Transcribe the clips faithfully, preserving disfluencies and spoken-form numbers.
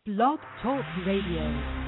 Blog Talk Radio.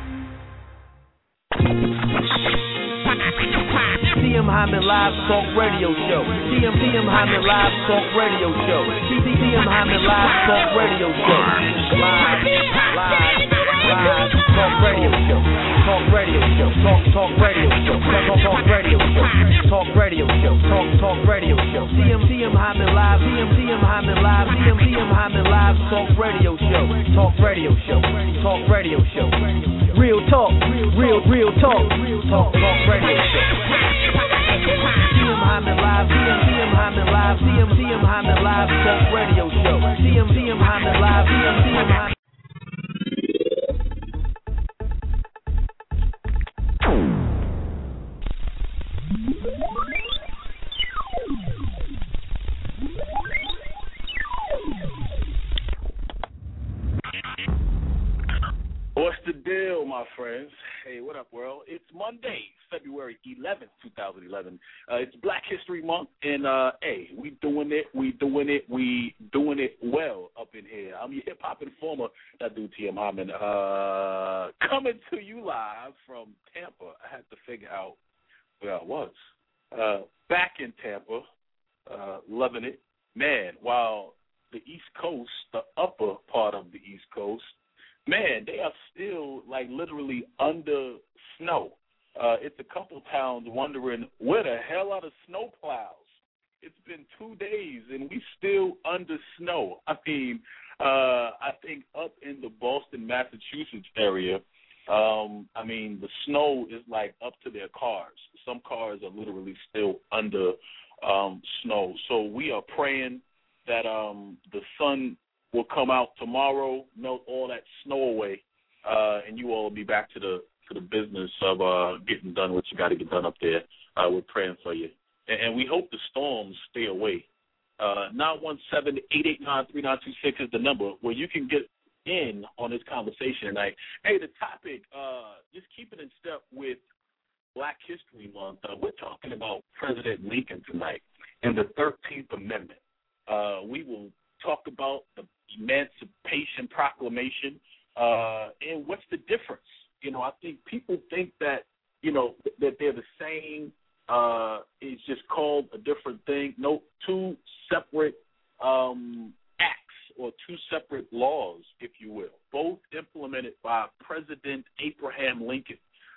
T M Hyman Live Talk Radio Show. T M T M Hyman Live Talk Radio Show. T M Hyman Live Talk Radio Show. Live, live, live Talk Radio Show. Talk Radio Show. Talk Talk Radio Show. Talk Talk Radio Show. Talk Radio Show. Talk Talk Radio Show. T M T M Hyman Live. T M T M Hyman Live. T M T M Hyman Live Talk Radio Show. Talk Radio Show. Talk Radio Show. Real talk. Real real talk. Talk Talk Radio Show. T M Hyman Live, T M T M Hyman Live, T M T M Hyman Live Talk Radio Show. T M T M Hyman Live, T M T M Hyman. What's the deal, my friends? Hey, what up, world? It's Monday, February eleventh, twenty eleven. Uh, it's Black History Month, and, uh, hey, we doing it, we doing it, we doing it well up in here. I'm your hip-hop informer, that dude T M Hyman, uh, coming to you live from Tampa. I had to figure out where I was. Uh, back in Tampa, uh, loving it. Man, while the East Coast, the upper part of the East Coast, man, they are still, like, literally under snow. Uh, it's a couple towns wondering where the hell are the snow plows? It's been two days, and we still under snow. I mean, uh, I think up in the Boston, Massachusetts area, um, I mean, the snow is, like, up to their cars. Some cars are literally still under um, snow. So we are praying that um, the sun will come out tomorrow, melt all that snow away, uh, and you all will be back to the to the business of uh, getting done what you got to get done up there. Uh, we're praying for you. And, and we hope the storms stay away. Uh, nine one seven, eight eight nine, three nine two six is the number where you can get in on this conversation tonight. Hey, the topic, uh, just keep it in step with Black History Month. Uh, we're talking about President Lincoln tonight and the thirteenth Amendment. Uh, we will talk about the Emancipation Proclamation, uh, and what's the difference? You know, I think people think that, you know, that they're the same. Uh, it's just called a different thing. No, two separate um, acts or two separate laws, if you will, both implemented by President Abraham Lincoln.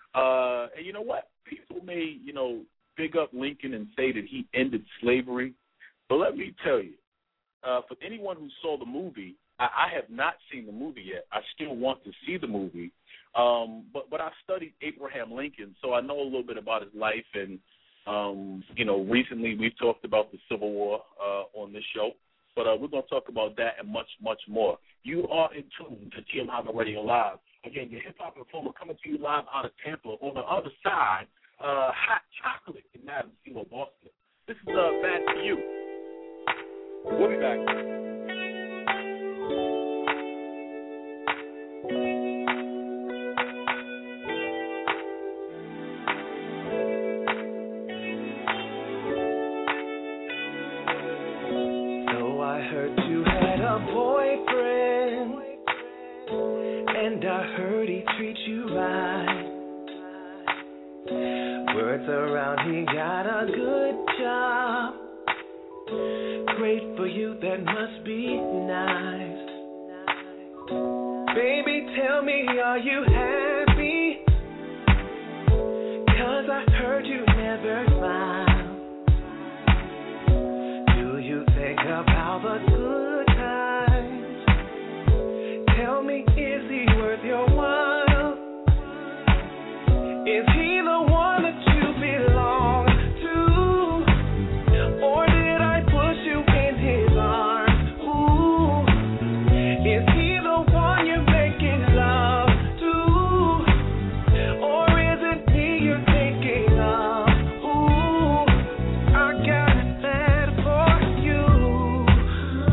Uh, and you know what? People may, you know, big up Lincoln and say that he ended slavery, but let me tell you, Uh, for anyone who saw the movie, I, I have not seen the movie yet. I still want to see the movie. Um, but, but I studied Abraham Lincoln, so I know a little bit about his life. And, um, you know, recently we've talked about the Civil War uh, on this show. But uh, we're going to talk about that and much, much more. You are in tune to T M Hyman Radio Live. Again, your hip-hop informer coming to you live out of Tampa. On the other side, uh, hot chocolate in Madison, Boston. This is uh, Bad For You. We'll be back. So I heard you had a boyfriend, and I heard he treats you right. Words around, he got a good job. Great for you, that must be nice. Baby, tell me, are you happy? 'Cause I heard you never smile. Do you think about the good times? Tell me, is he worth your while? Is he the one that you belong to? Or did I push you in his arms? Ooh, is he the one you're making love to? Or is it me you're thinking of? Ooh, I got it bad for you.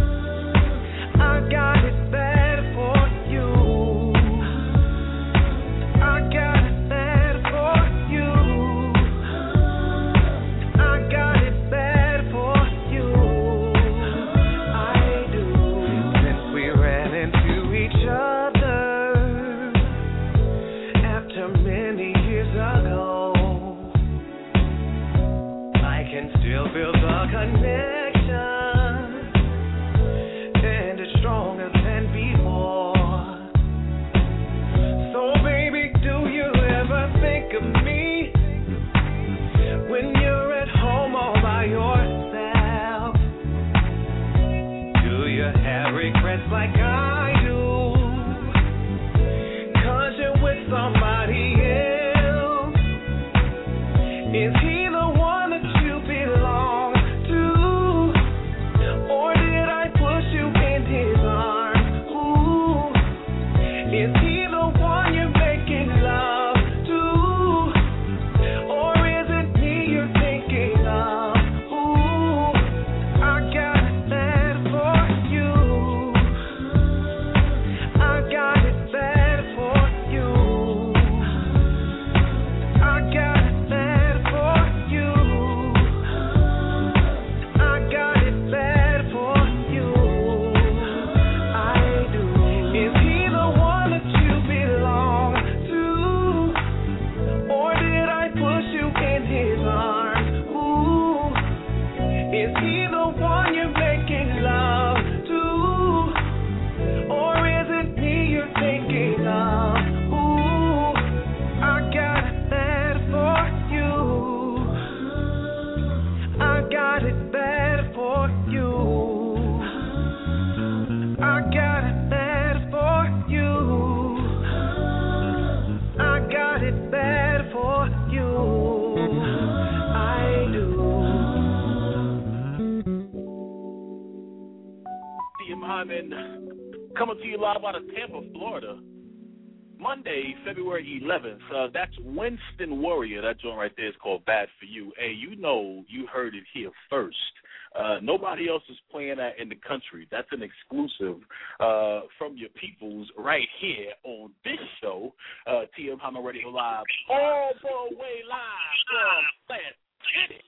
Coming to you live out of Tampa, Florida. Monday, February eleventh. Uh, that's Winston Warrior. That joint right there is called Bad For You. Hey, you know you heard it here first. Uh, nobody else is playing that in the country. That's an exclusive uh, from your peoples right here on this show, uh, T M Hyman Radio Live, all the way live from Plant City.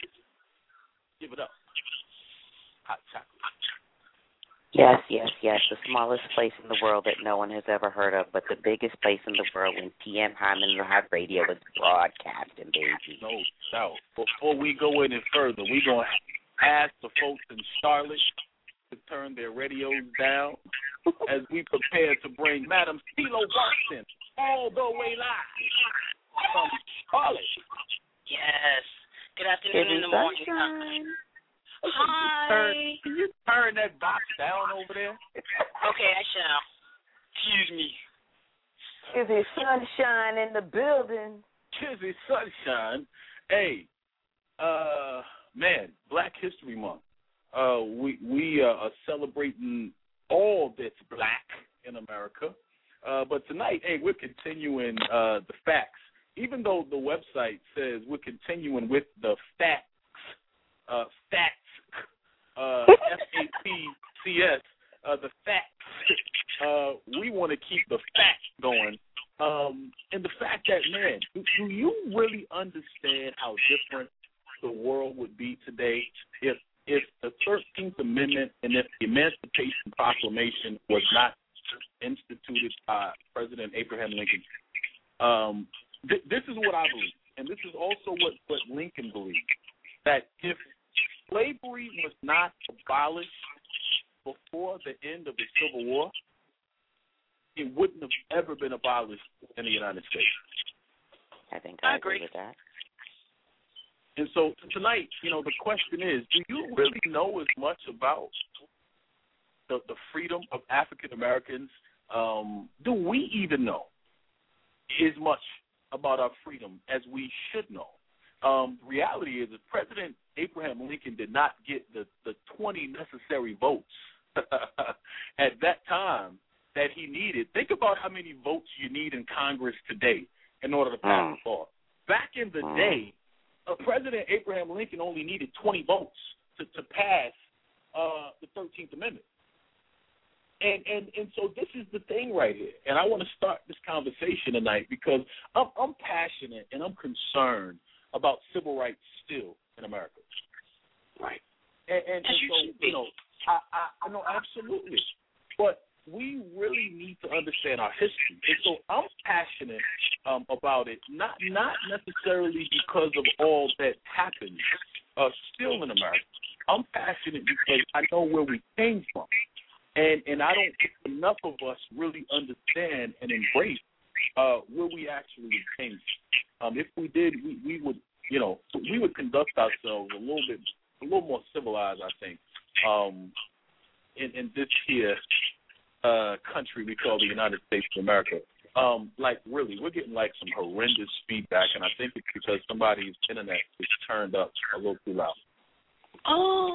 Give it up. Hot chocolate. Yes, yes, yes. The smallest place in the world that no one has ever heard of, but the biggest place in the world when T M Hyman Live Radio is broadcasting, baby. No doubt. Before we go any further, we're going to ask the folks in Charlotte to turn their radios down as we prepare to bring Madam CeeLo Boston all the way live from Charlotte. Yes. Good afternoon in the morning. Sunshine. Hi. Turn, can you turn that box down over there? Okay, I shall. Excuse me. Is it sunshine in the building? Kizzy Sunshine. Hey, uh, man, Black History Month. Uh, we we uh, are celebrating all that's black in America. Uh, but tonight, hey, we're continuing uh, the facts. Even though the website says we're continuing with the facts, uh, facts, uh, F A T C S, uh, the facts, uh, we want to keep the facts going. Um, and the fact that, man, do, do you really understand how different the world would be today if if the thirteenth Amendment and if the Emancipation Proclamation was not instituted by President Abraham Lincoln? Um, th- this is what I believe, and this is also what, what Lincoln believed, that if slavery was not abolished before the end of the Civil War, it wouldn't have ever been abolished in the United States. I think I, I agree agree with that. And so tonight, you know, the question is, do you really know as much about the, the freedom of African Americans? Um, do we even know as much about our freedom as we should know? Um, the reality is that President Abraham Lincoln did not get the, the twenty necessary votes at that time that he needed. Think about how many votes you need in Congress today in order to pass a law. Back in the day, uh, President Abraham Lincoln only needed twenty votes to, to pass uh, the thirteenth Amendment. And, and and so this is the thing right here. And I want to start this conversation tonight because I'm, I'm passionate and I'm concerned about civil rights still in America. Right. And, and, and so, you know, I, I, I know absolutely. But we really need to understand our history. And so I'm passionate um, about it, not not necessarily because of all that happened uh, still in America. I'm passionate because I know where we came from. And and I don't think enough of us really understand and embrace uh, where we actually came from. Um, if we did, we, we would, you know, we would conduct ourselves a little bit, a little more civilized, I think, um, in, in this here uh, country we call the United States of America. Um, like, really, we're getting, like, some horrendous feedback, and I think it's because somebody's internet is turned up a little too loud. Oh.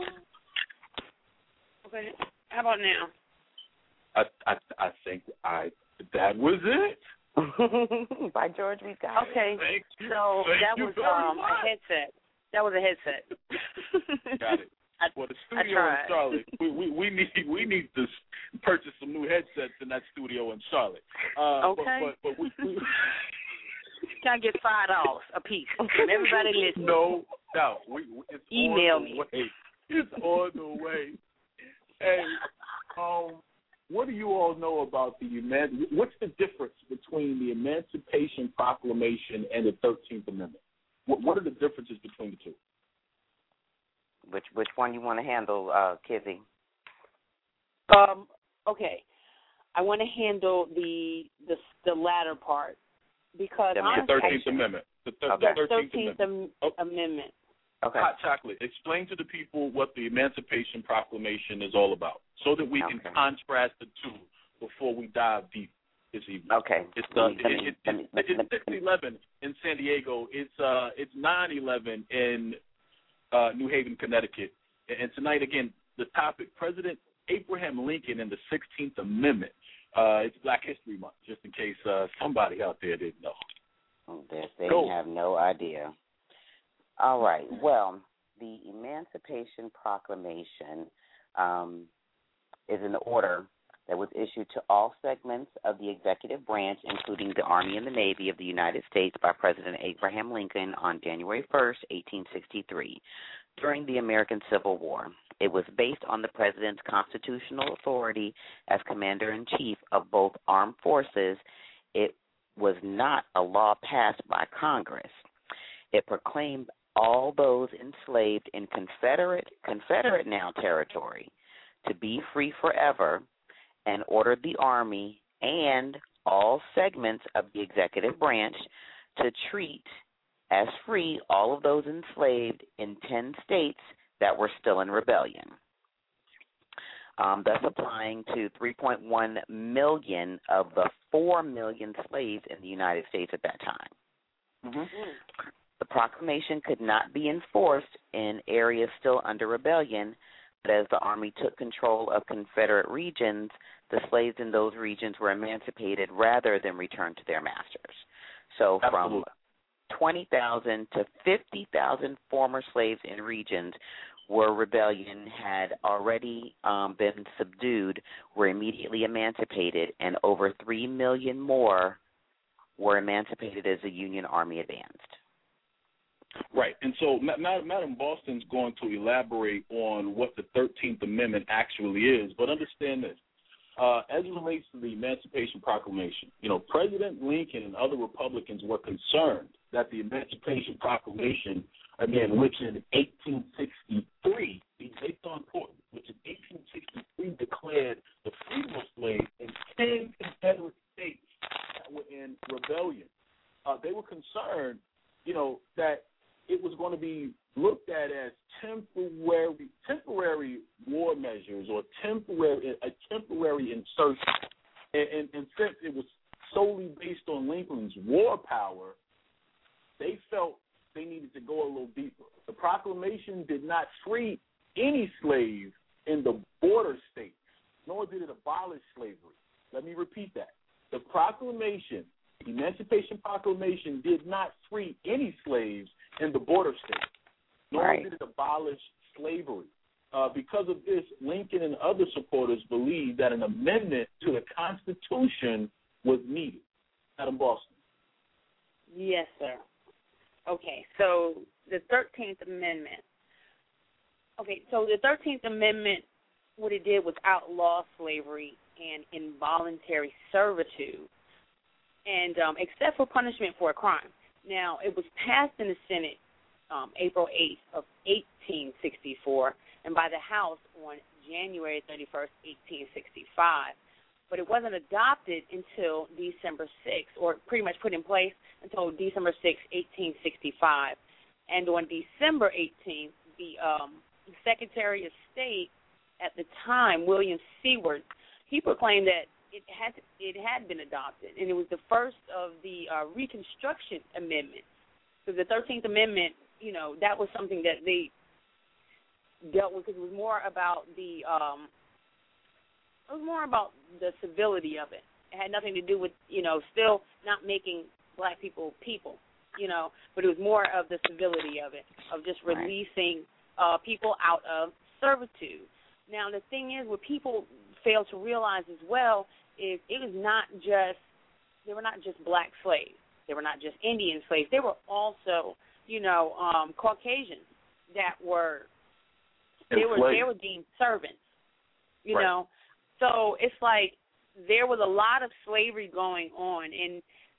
Okay. How about now? I I, I think I that was it. By George, we got Okay. Thank you. So Thank that you was very um, much. a headset. That was a headset. Got it. I, Well, the I studio in tried. Charlotte, we, we, we need we need to purchase some new headsets in that studio in Charlotte. Uh, Okay. But, but, but we, we Can I get five dollars a piece from everybody listening? no doubt. We, we, it's Email on the me. way. It's on the way. Hey, um, what do you all know about the eman? What's the difference between the Emancipation Proclamation and the thirteenth Amendment? What, what are the differences between the two? Which which one you want to handle, uh, Kizzy? Um. Okay. I want to handle the the the latter part because The I'm The thirteenth actually- Amendment. The, th- Okay. the the thirteenth thirteenth Amendment. am- Oh. Amendment. Okay. Hot chocolate, explain to the people what the Emancipation Proclamation is all about so that we can Okay. contrast the two before we dive deep this evening. Okay. It's uh, Let me- it, let me- it, it, let me- let me- it's six eleven in San Diego. It's uh it's nine eleven in uh, New Haven, Connecticut. And tonight again, the topic: President Abraham Lincoln and the sixteenth Amendment. Uh, it's Black History Month, just in case uh, somebody out there didn't know. Oh, they they Go. have no idea. All right. Well, the Emancipation Proclamation um, is an order that was issued to all segments of the executive branch, including the Army and the Navy of the United States, by President Abraham Lincoln on January first, eighteen sixty-three, during the American Civil War. It was based on the President's constitutional authority as Commander-in-Chief of both armed forces. It was not a law passed by Congress. It proclaimed all those enslaved in Confederate, Confederate now territory to be free forever, and ordered the Army and all segments of the executive branch to treat as free all of those enslaved in ten states that were still in rebellion, um, thus applying to three point one million of the four million slaves in the United States at that time. Mm-hmm. The proclamation could not be enforced in areas still under rebellion, but as the Army took control of Confederate regions, the slaves in those regions were emancipated rather than returned to their masters. So Absolutely. from twenty thousand to fifty thousand former slaves in regions where rebellion had already um, been subdued were immediately emancipated, and over three million more were emancipated as the Union Army advanced. Right, and so Ma- Ma- Madam Boston's going to elaborate on what the thirteenth Amendment actually is, but understand this. Uh, as it relates to the Emancipation Proclamation, you know, President Lincoln and other Republicans were concerned that the Emancipation Proclamation, again, which in eighteen sixty-three, they saw important, which in eighteen sixty-three declared the freedom of slaves in ten Confederate states that were in rebellion. Uh, they were concerned, you know, that it was going to be looked at as temporary temporary war measures or temporary a temporary insertion. And, and, and since it was solely based on Lincoln's war power, they felt they needed to go a little deeper. The proclamation did not free any slave in the border states, nor did it abolish slavery. Let me repeat that. The proclamation, the Emancipation Proclamation, did not free any slaves in the border states, nor right. did it abolish slavery. Uh, because of this, Lincoln and other supporters believed that an amendment to the Constitution was needed. Madam Boston. Yes, sir. Okay, so the thirteenth Amendment. Okay, so the thirteenth Amendment, what it did was outlaw slavery and involuntary servitude, and um, except for punishment for a crime. Now, it was passed in the Senate um, April eighth of eighteen sixty-four, and by the House on January thirty-first, eighteen sixty-five. But it wasn't adopted until December sixth, or pretty much put in place until December sixth, eighteen sixty-five. And on December eighteenth, the um, Secretary of State at the time, William Seward, he proclaimed that it had it had been adopted, and it was the first of the uh, Reconstruction Amendment. So the thirteenth Amendment, you know, that was something that they dealt with because it was more about the um, it was more about the civility of it. It had nothing to do with, you know, still not making black people people, you know, but it was more of the civility of it, of just releasing uh, people out of servitude. Now, the thing is, what people fail to realize as well is it was not just, they were not just black slaves. They were not just Indian slaves. They were also, you know, um, Caucasians that were, they were, they were deemed servants, you right. know. So it's like there was a lot of slavery going on, and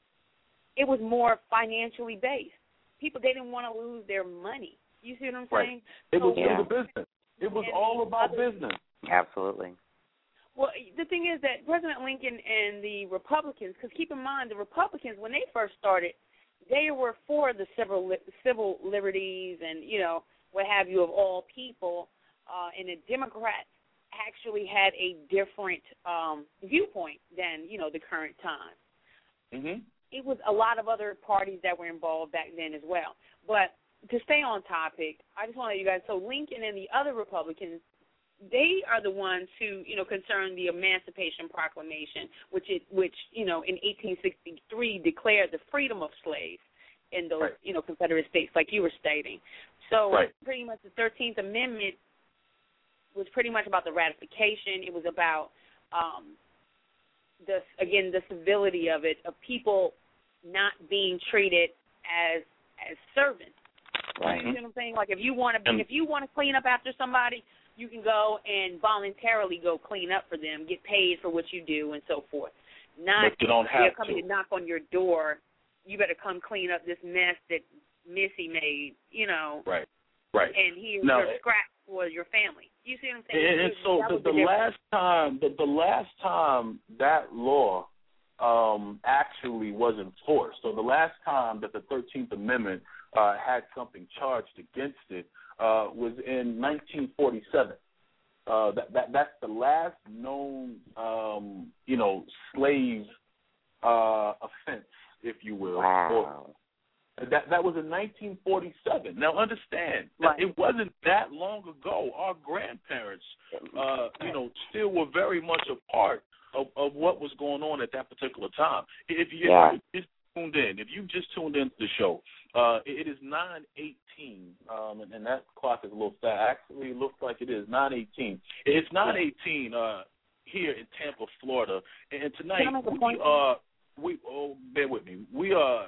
it was more financially based. People, they didn't want to lose their money. You see what I'm saying? Right. It was, so, yeah. it was a business. It was all about other, business. Absolutely. Well, the thing is that President Lincoln and the Republicans, because keep in mind, the Republicans, when they first started, they were for the civil civil liberties and, you know, what have you, of all people, uh, and the Democrats actually had a different um, viewpoint than, you know, the current time. Mm-hmm. It was a lot of other parties that were involved back then as well. But to stay on topic, I just want to let you guys, so Lincoln and the other Republicans, they are the ones who, you know, concerned the Emancipation Proclamation, which it, which you know, in eighteen sixty-three declared the freedom of slaves in those, right. you know, Confederate states, like you were stating. So right. pretty much the thirteenth Amendment was pretty much about the ratification. It was about, um, the again, the civility of it, of people not being treated as as servants. Right. You know what I'm saying? Like if you want to, if you want to clean up after somebody, you can go and voluntarily go clean up for them, get paid for what you do, and so forth. Not but you don't have they're coming to. to knock on your door. You better come clean up this mess that Missy made. You know. Right. Right. And here's now, your scrap for your family. You see what I'm saying? And, and so that the, the last time, the, the last time that law um, actually was enforced, so the last time that the thirteenth Amendment uh, had something charged against it uh, was in nineteen forty-seven. Uh, that, that that's the last known, um, you know, slave uh, offense, if you will. Wow. Or, That that was in nineteen forty-seven. Now, understand, right. it wasn't that long ago. Our grandparents, uh, you know, still were very much a part of, of what was going on at that particular time. If you yeah. just tuned in, if you just tuned into the show, uh, it is nine eighteen, um, and, and that clock is a little fast. Actually, it looks like it is nine eighteen. It's nine eighteen uh, here in Tampa, Florida, and tonight we are. We oh, bear with me. We are.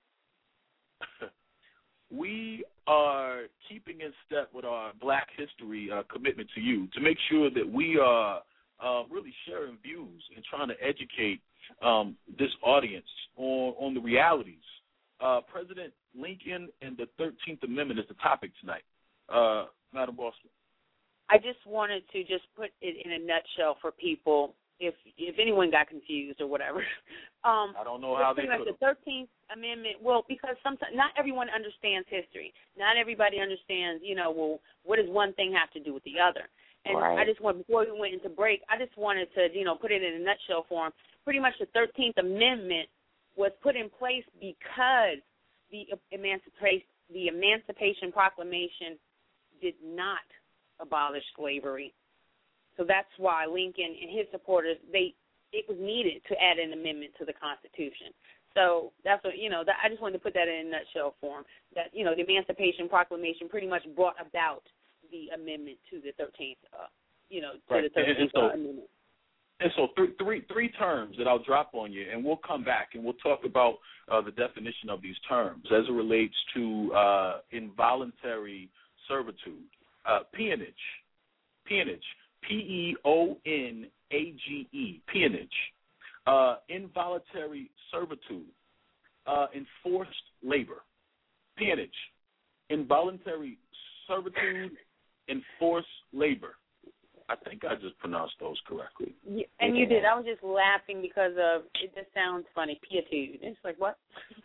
We are keeping in step with our Black History uh, commitment to you to make sure that we are uh, really sharing views and trying to educate um, this audience on, on the realities. Uh, President Lincoln and the thirteenth Amendment is the topic tonight. Uh, Madam Boston. I just wanted to just put it in a nutshell for people, if if anyone got confused or whatever. Um, I don't know how they like could. The thirteenth Amendment, well, because sometimes not everyone understands history. Not everybody understands, you know, well, what does one thing have to do with the other? And right. I just want, before we went into break, I just wanted to, you know, put it in a nutshell form. Pretty much the thirteenth Amendment was put in place because the Emancipation, the Emancipation Proclamation did not abolish slavery. So that's why Lincoln and his supporters, they it was needed to add an amendment to the Constitution. So that's what, you know, that, I just wanted to put that in a nutshell form, that, you know, the Emancipation Proclamation pretty much brought about the amendment to the thirteenth, uh, you know, to right. the thirteenth and, and so, uh, amendment. And so three, three, three terms that I'll drop on you, and we'll come back and we'll talk about uh, the definition of these terms as it relates to uh, involuntary servitude, uh, peonage, peonage, P E O N A G E, peonage, uh, involuntary servitude, uh, enforced labor, peonage, involuntary servitude, enforced labor. I think I just pronounced those correctly. Yeah, and you did. I was just laughing because of it. Just sounds funny. Pietude. It's like what?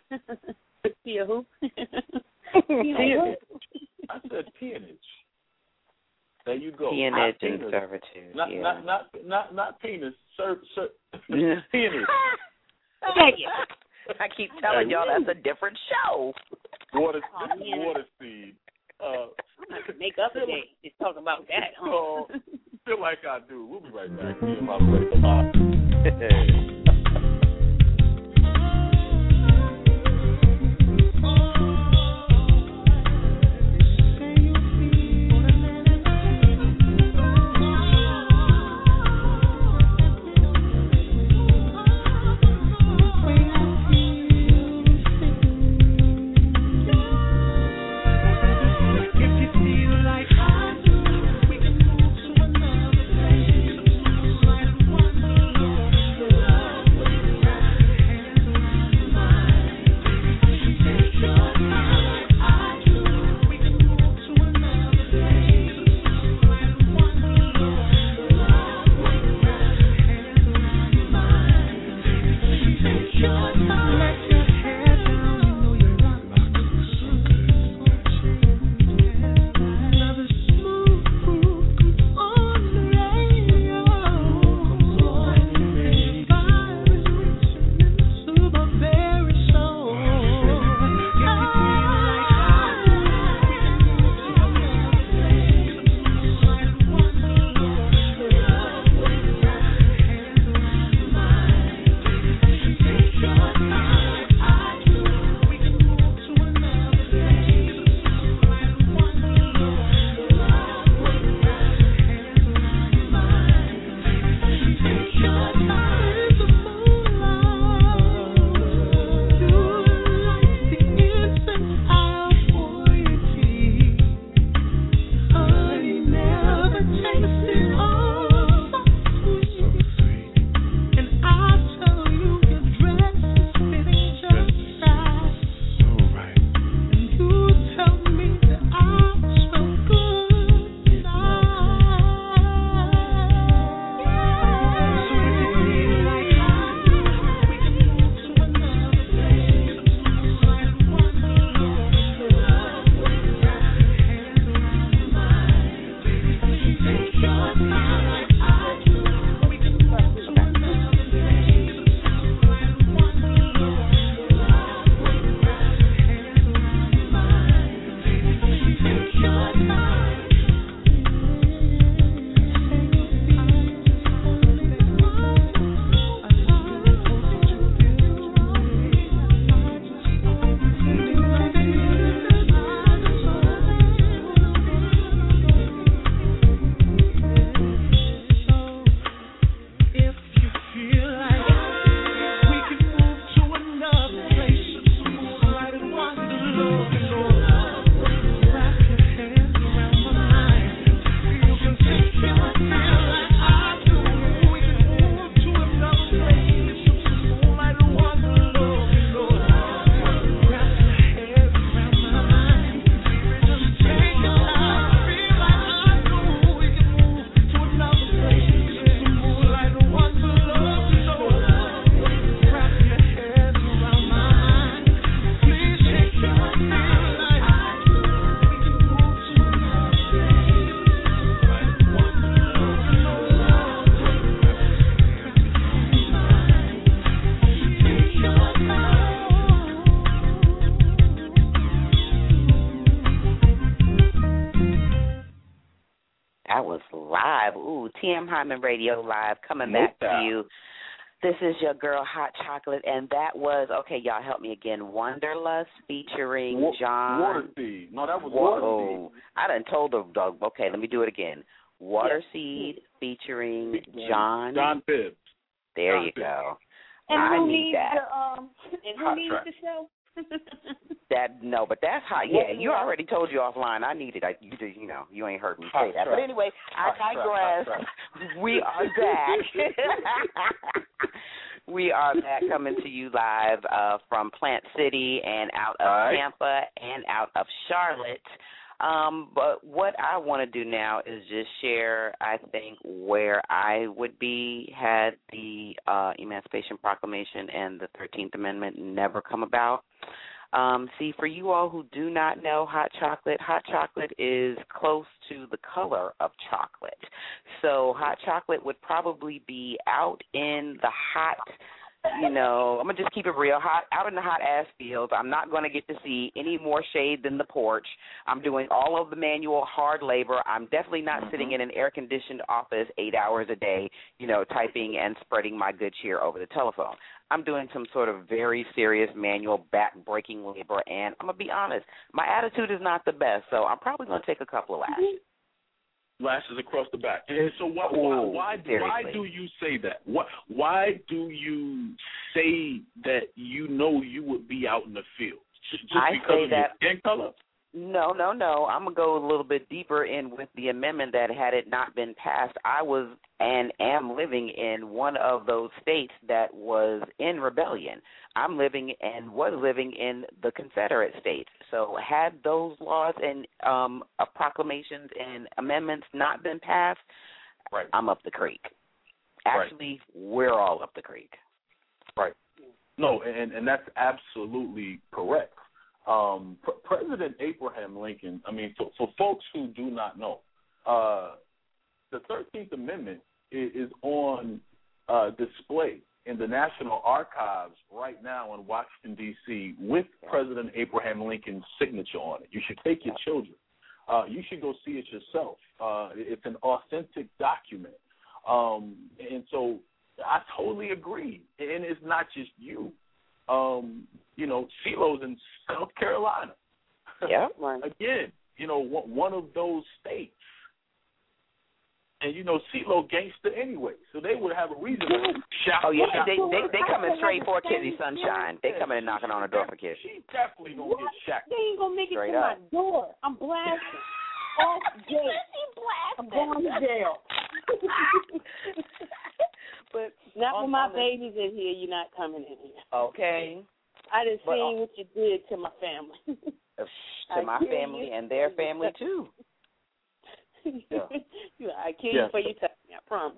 Pia who? Peonage. I said peonage. There you go. Peonage and servitude. Not, yeah. not, not, not, not penis. Ser, ser, peonage. Thank you. I keep telling y'all that's a different show. Water, Oh, this is man. water seed. Uh, I'm gonna make up a day. Just talk about that. Huh? so, feel like I do. We'll be right back. Me and my buddy Lamont. Another place. live. Ooh, T M Hyman Radio Live coming back No to doubt. you. This is your girl, Hot Chocolate, and that was, okay, y'all help me again, Wanderlust featuring Wa- John. Waterseed. No, that was Wa- Waterseed. oh, I done told the dog, okay, let me do it again. Waterseed featuring John. John Bibbs. There John you Bibbs. go. And I who need needs that. the um? And who Hot needs track. the show? That no, but that's hot. Yeah, you already told you offline. I need it. I, you, you know, you ain't heard me Hot say that. track. But anyway, Hot I track, digress. hot track. We are back. We are back coming to you live uh, from Plant City and out of Right. Tampa and out of Charlotte. Um, but what I want to do now is just share, I think, where I would be had the uh, Emancipation Proclamation and the thirteenth Amendment never come about. Um, see, for you all who do not know hot chocolate, hot chocolate is close to the color of chocolate. So hot chocolate would probably be out in the hot, you know, I'm going to just keep it real, hot, out in the hot ass fields. I'm not going to get to see any more shade than the porch. I'm doing all of the manual hard labor. I'm definitely not mm-hmm. sitting in an air-conditioned office eight hours a day, you know, typing and spreading my good cheer over the telephone. I'm doing some sort of very serious manual back-breaking labor, and I'm going to be honest, my attitude is not the best, so I'm probably going to take a couple of lashes. Lashes across the back. And so why why Ooh, why, seriously. why do you say that? What why do you say that you know you would be out in the field? Just, just I because say of that, your skin color? No, no, no. I'm going to go a little bit deeper in with the amendment that had it not been passed, I was and am living in one of those states that was in rebellion. I'm living and was living in the Confederate states. So had those laws and um, uh, proclamations and amendments not been passed, right. I'm up the creek. Actually, right. We're all up the creek. Right. No, and, and that's absolutely correct. Um, P- President Abraham Lincoln, I mean, for, for folks who do not know, uh, the thirteenth Amendment is, is on uh, display in the National Archives right now in Washington, D C with President Abraham Lincoln's signature on it. You should take your children. Uh, you should go see it yourself. Uh, it's an authentic document. Um, and so I totally agree. And it's not just you. Um, you know, CeeLo's in South Carolina. Yeah. Again, you know, one of those states. And, you know, CeeLo gangster anyway, so they would have a reason to shout. Oh, yeah, shout. they they they coming straight for Kizzy Sunshine. They coming and knocking on the door for Kizzy. She definitely going to get shot. They ain't going to make it straight to up. my door. I'm blasting. Off jail. I'm going to jail. But not on, when my on baby's in here, you're not coming in here. Okay. I done But, seen uh, what you did to my family. To my family and their family, too. Yeah. I kill Yeah. you for your time, I promise.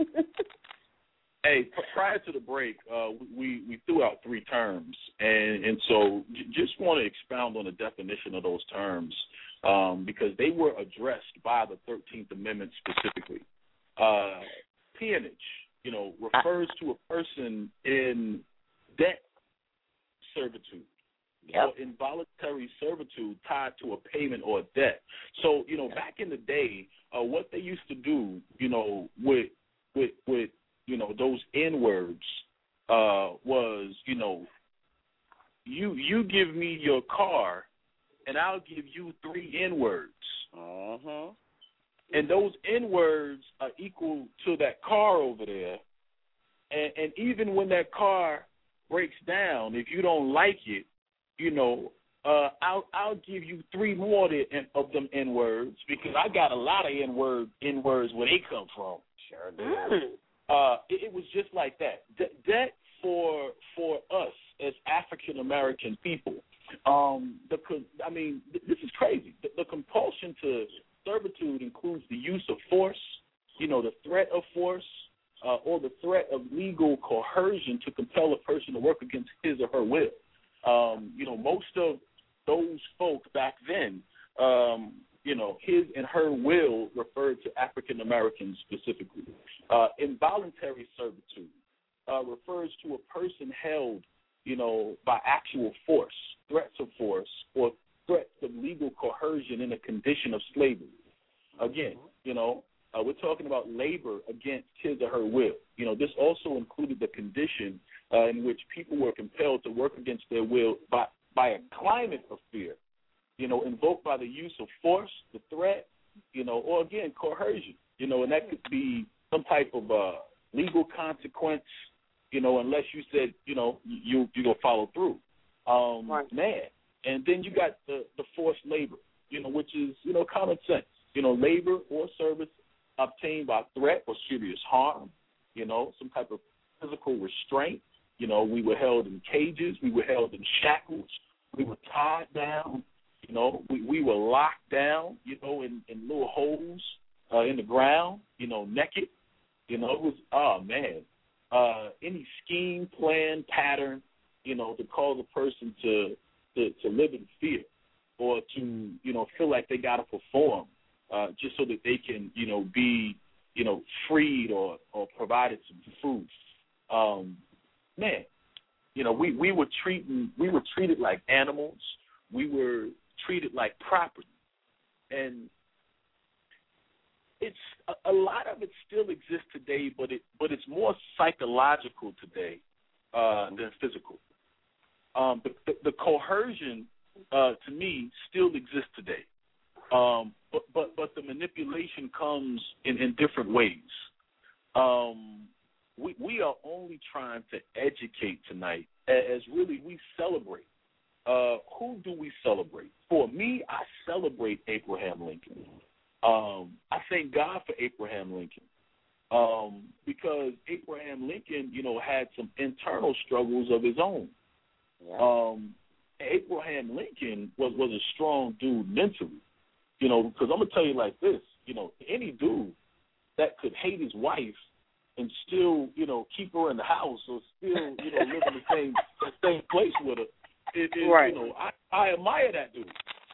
Hey, prior to the break, uh, we, we threw out three terms, and, and so j- just want to expound on the definition of those terms um, because they were addressed by the thirteenth Amendment specifically. Uh, peonage, you know, refers to a person in debt servitude. Yep. Or involuntary servitude tied to a payment or a debt. So, you know, back in the day, uh, what they used to do, you know, with with with you know those N words uh, was, you know, you you give me your car, and I'll give you three N words. Uh-huh. And those N words are equal to that car over there. And, and even when that car breaks down, if you don't like it, you know, uh, I'll I'll give you three more of them N words because I got a lot of N word N words where they come from. Sure do. Mm. Uh, it, it was just like that. D- that for for us as African American people. Um, the I mean, th- this is crazy. The, the compulsion to servitude includes the use of force, you know, the threat of force, uh, or the threat of legal coercion to compel a person to work against his or her will. Um, you know, most of those folks back then, um, you know, his and her will referred to African Americans specifically. Uh, involuntary servitude uh, refers to a person held, you know, by actual force, threats of force, or threats of legal coercion in a condition of slavery. Again, you know, Uh, we're talking about labor against his or her will. You know, this also included the condition uh, in which people were compelled to work against their will by, by a climate of fear, you know, invoked by the use of force, the threat, you know, or, again, coercion, you know, and that could be some type of uh, legal consequence, you know, unless you said, you know, you, you're going to follow through. Um, right. Man. And then you got the, the forced labor, you know, which is, you know, common sense. You know, labor or service obtained by threat or serious harm, you know, some type of physical restraint. You know, we were held in cages. We were held in shackles. We were tied down. You know, we, we were locked down, you know, in, in little holes uh, in the ground, you know, naked. You know, it was, oh, man, uh, any scheme, plan, pattern, you know, to cause a person to, to, to live in fear or to, you know, feel like they got to perform uh, just so that they can, you know, be, you know, freed or, or provided some food. Um, man, you know, we, we were treating, we were treated like animals. We were treated like property. And it's a, a lot of it still exists today, but it but it's more psychological today uh, than physical. Um, the, the, the coercion, uh, to me, still exists today, um, but but but the manipulation comes in, in different ways. Um, we we are only trying to educate tonight, as really we celebrate. Uh, who do we celebrate? For me, I celebrate Abraham Lincoln. Um, I thank God for Abraham Lincoln um, because Abraham Lincoln, you know, had some internal struggles of his own. Yeah. Um, Abraham Lincoln was, was a strong dude mentally, you know, because I'm going to tell you like this, you know, any dude that could hate his wife and still, you know, keep her in the house or still, you know, live in the same the same place with her, it, it, right. you know, I, I admire that dude.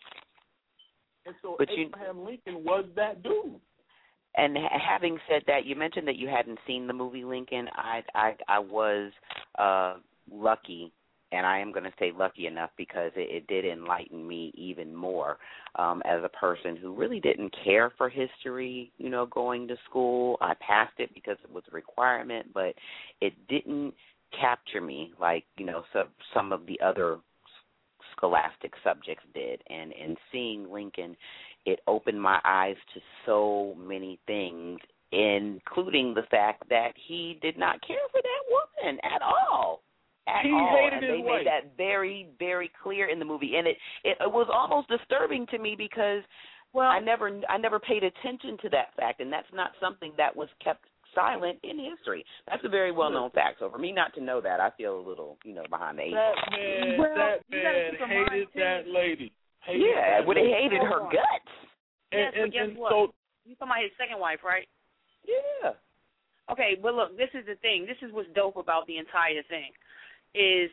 And so but Abraham you, Lincoln was that dude. And having said that, you mentioned that you hadn't seen the movie Lincoln. I I, I was uh, lucky, and I am going to say lucky enough because it, it did enlighten me even more um, as a person who really didn't care for history, you know, going to school. I passed it because it was a requirement, but it didn't capture me like, you know, so, some of the other scholastic subjects did. And in seeing Lincoln, it opened my eyes to so many things, including the fact that he did not care for that woman at all. At he all. hated And his they wife. made that very, very clear in the movie. And it, it, it was almost disturbing to me because well, I never I never paid attention to that fact, and that's not something that was kept silent in history. That's a very well-known fact. So for me not to know that, I feel a little, you know, behind the eight ball. That man, well, that man hated that lady. Hated yeah, that well, lady. they hated her guts. Yes, And, but and, guess and what? so, You talking about his second wife, right? Yeah. Okay, but look, this is the thing. This is what's dope about the entire thing, is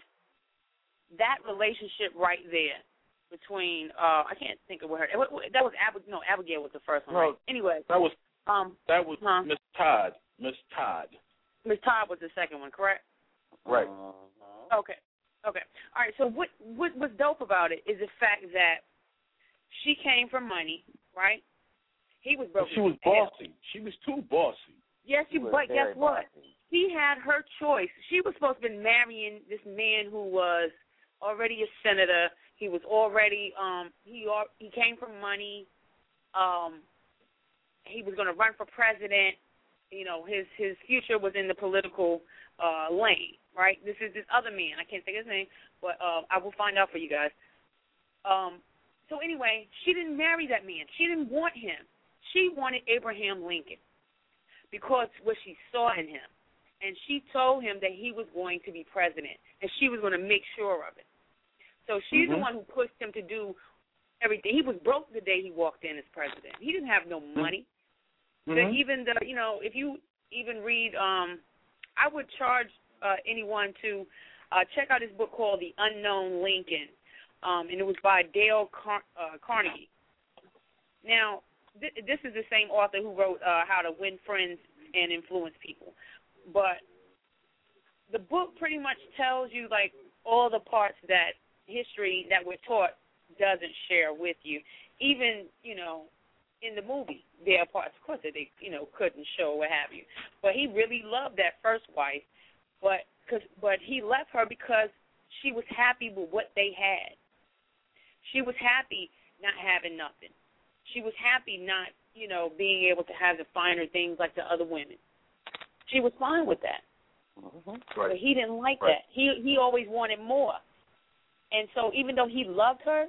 that relationship right there between uh, I can't think of what her that was Ab, no Abigail was the first one. no, right? Anyway, that was um that was huh? Miss Todd. Miss Todd. Miss Todd was the second one, correct? Right. Uh-huh. Okay. Okay. All right. So what what was dope about it is the fact that she came from money, right? He was broke. She was bossy. She was too bossy. Yes, she, She was but guess very what? bossy. She had her choice. She was supposed to be marrying this man who was already a senator. He was already um he he came from money. Um, he was going to run for president. You know, his his future was in the political uh, lane, right? This is this other man. I can't think of his name, but uh, I will find out for you guys. Um, so anyway, she didn't marry that man. She didn't want him. She wanted Abraham Lincoln because what she saw in him. And she told him that he was going to be president, and she was going to make sure of it. So she's mm-hmm. the one who pushed him to do everything. He was broke the day he walked in as president. He didn't have no money. Mm-hmm. So even the, you know, if you even read, um, I would charge uh, anyone to uh, check out this book called The Unknown Lincoln, um, and it was by Dale Car- uh, Carnegie. Now, th- this is the same author who wrote uh, How to Win Friends and Influence People. But the book pretty much tells you, like, all the parts that history that we're taught doesn't share with you. Even, you know, in the movie. There are parts, of course, that they, you know, couldn't show or what have you. But he really loved that first wife, but cause, but he left her because she was happy with what they had. She was happy not having nothing. She was happy not, you know, being able to have the finer things like the other women. She was fine with that. Mm-hmm. Right. But he didn't like right. that. He he always wanted more. And so even though he loved her,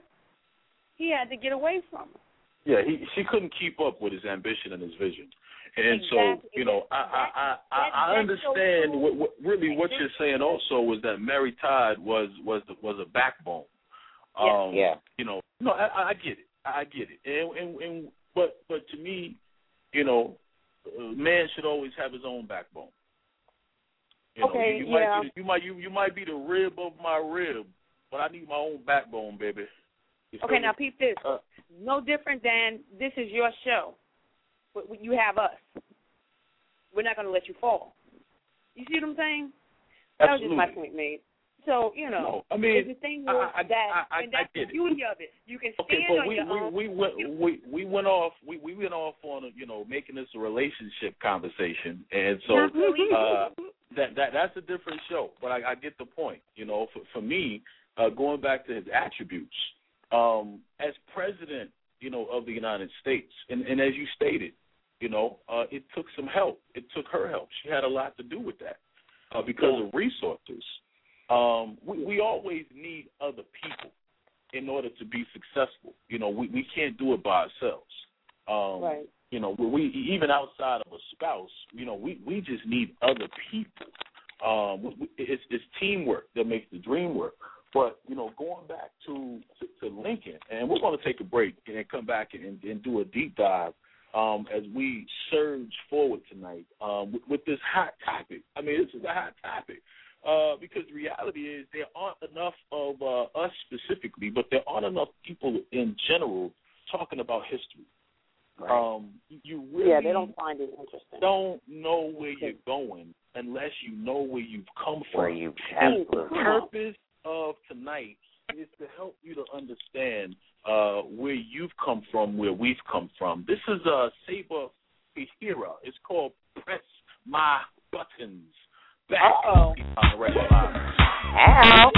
he had to get away from her. Yeah, he she couldn't keep up with his ambition and his vision. And exactly. so, you know, I I, I, I, I understand so what, what really what you're saying also was that Mary Todd was was was a backbone. Um, yeah. You know, no, I, I get it. I get it. And, and and but but to me, you know, a man should always have his own backbone. You know, okay, you, you yeah. might be the, you might you, you might be the rib of my rib, but I need my own backbone, baby. You okay, now peep this. Uh, no different than this is your show. But you have us. We're not going to let you fall. You see what I'm saying? That absolutely. was just my point made. So, you know, no, I mean, the thing I, was I, that, I, I, and that's I get the it. beauty of it. You can stand okay, but on we, your we, own. we went we we went off we, we went off on a, you know, making this a relationship conversation, and so uh, that that that's a different show. But I, I get the point. You know, for for me, uh, going back to his attributes um, as president, you know, of the United States, and, and as you stated, you know, uh, it took some help. It took her help. She had a lot to do with that uh, because yeah. of resources. Um, we, we always need other people in order to be successful. You know, we, we can't do it by ourselves. Um, right. You know, we even outside of a spouse, you know, we, we just need other people. Um, we, it's, it's teamwork that makes the dream work. But, you know, going back to, to, to Lincoln, and we're going to take a break and come back and, and do a deep dive um, as we surge forward tonight um, with, with this hot topic. I mean, this is a hot topic. Uh, because the reality is there aren't enough of uh, us specifically, but there aren't enough people in general talking about history. Right. Um, you really yeah, they don't find it interesting. Don't know where you're going unless you know where you've come from. Where you and the absolutely. purpose of tonight is to help you to understand uh, where you've come from, where we've come from. This is a Saber Fihira. It's called Press My Buttons. Back Uh-oh. on the regular line. Ow.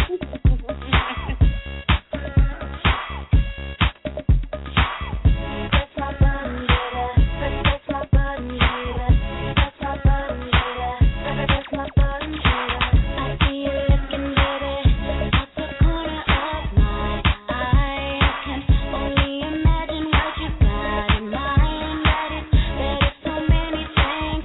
Only imagine what you got in mind. That is, that is so many things.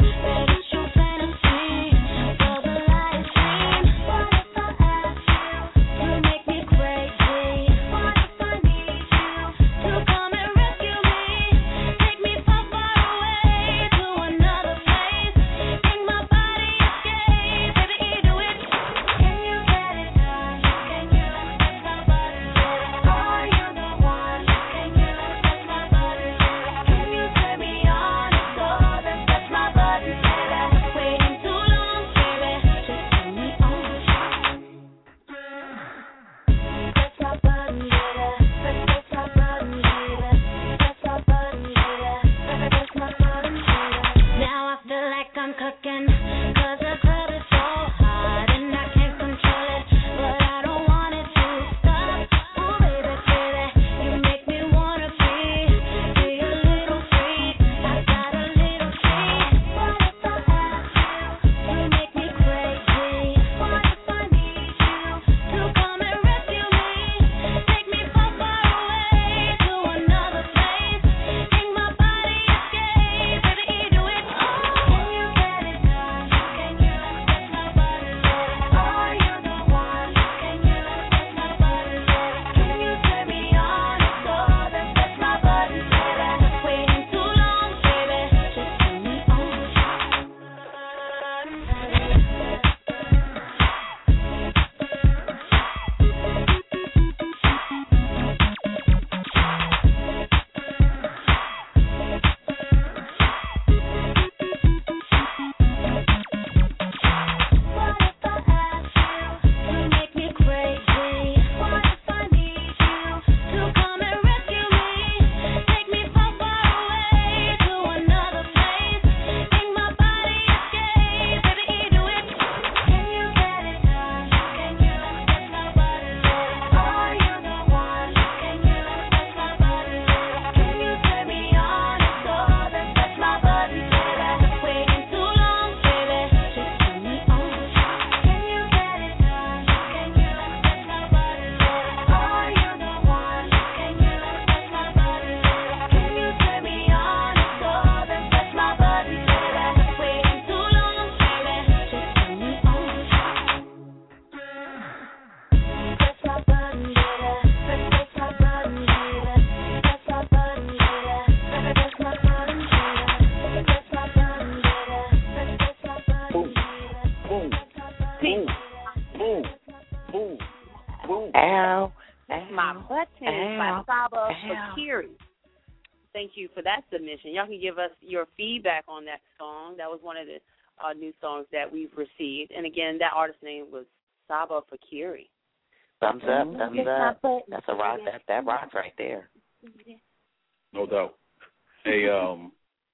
Boom. Boom. Ow. Ow. My Buttons Ow. by Saba Ow. Fakiri. Thank you for that submission. Y'all can give us your feedback on that song. That was one of the uh, new songs that we've received. And again, that artist's name was Saba Fakiri. Thumbs up, thumbs up. That's a rock. That that rocks right there. No doubt. Hey, um,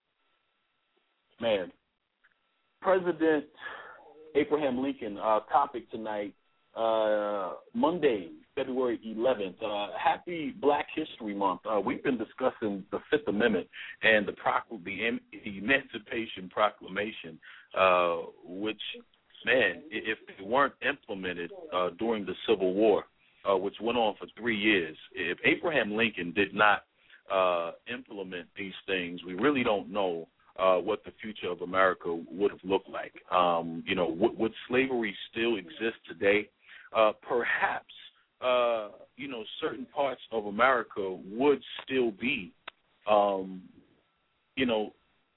man, President Abraham Lincoln. Uh, topic tonight, uh, Monday, February eleventh. Uh, happy Black History Month. Uh, we've been discussing the Fifth Amendment and the, Procl- the, em- the Emancipation Proclamation, uh, which, man, if they weren't implemented uh, during the Civil War, uh, which went on for three years, if Abraham Lincoln did not uh, implement these things, we really don't know uh, what the future of America would have looked like. Um, you know, would, would slavery still exist today? Uh, perhaps, uh, you know, certain parts of America would still be, um, you know,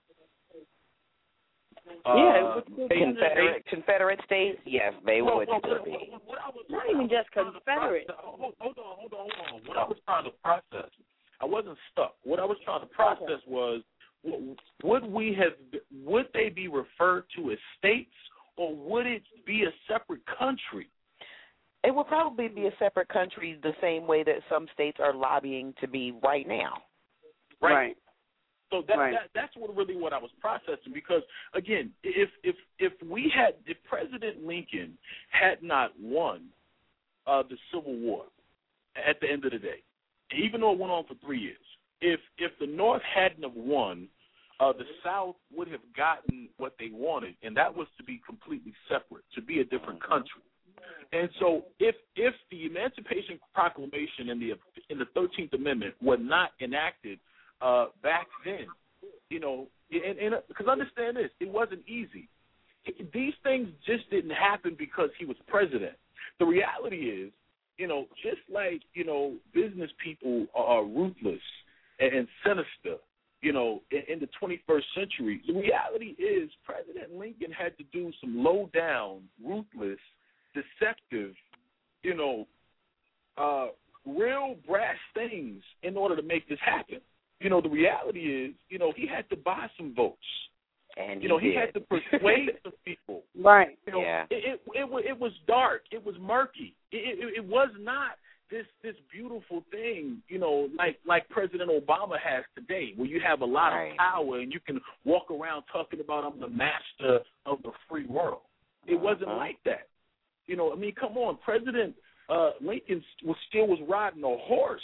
uh, yeah, Confederate Confederate states, yes, they well, would well, still be. what I was not even just Confederate. Hold, hold on, hold on, hold on. What I was trying to process, I wasn't stuck. What I was trying to process was, would we have, would they be referred to as states, or would it be a separate country? It would probably be a separate country, the same way that some states are lobbying to be right now. Right. Right. So that, Right. that that's what really what I was processing, because again, if if if we had if President Lincoln had not won uh, the Civil War at the end of the day, even though it went on for three years, if if the North hadn't have won, uh, the South would have gotten what they wanted, and that was to be completely separate, to be a different country. And so, if if the Emancipation Proclamation and the in the thirteenth Amendment were not enacted uh, back then, you know, and, and because understand this, it wasn't easy. It, these things just didn't happen because he was president. The reality is, you know, just like you know, business people are, are ruthless and, and sinister. You know, in, in the twenty-first century, the reality is President Lincoln had to do some low down, ruthless, deceptive, you know, uh, real brass things in order to make this happen. You know, the reality is, you know, he had to buy some votes. And you know, he, he had to persuade some people. Right. You know, yeah. it, it, it, it was dark. It was murky. It, it, it was not this this beautiful thing, you know, like like President Obama has today, where you have a lot right. of power and you can walk around talking about I'm the master of the free world. It wasn't uh-huh. like that. You know, I mean, come on, President uh, Lincoln was still was riding a horse.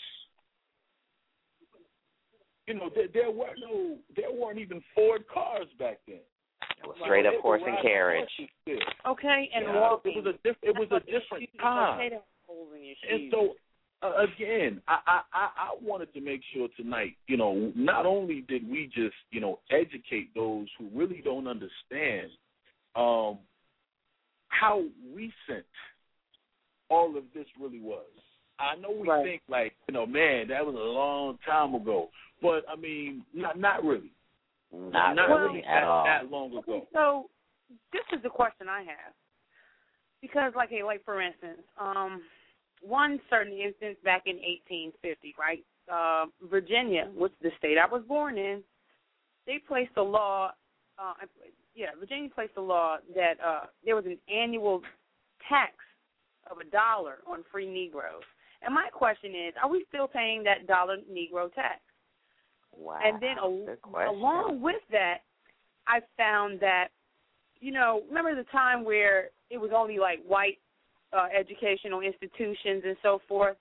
You know, there, there were no, there weren't even Ford cars back then. It was straight up horse and carriage. Okay, and yeah, walking. It was a, diff- it was a different time. Okay, holes in your And shoes. so, uh, again, I, I, I I wanted to make sure tonight, you know, not only did we just, you know, educate those who really don't understand um, how recent all of this really was. I know we right. think like, you know, man, that was a long time ago, but I mean, not not really, not, not really really at that, all. that long ago. Okay, so this is the question I have, because, like, hey, like for instance, um, one certain instance back in eighteen fifty, right? Uh, Virginia, which the state I was born in, they placed a law. Uh, yeah, Virginia placed a law that uh, there was an annual tax of a dollar on free Negroes. And my question is, are we still paying that dollar Negro tax? Wow. And then a, along with that, I found that, you know, remember the time where it was only like white uh, educational institutions and so forth?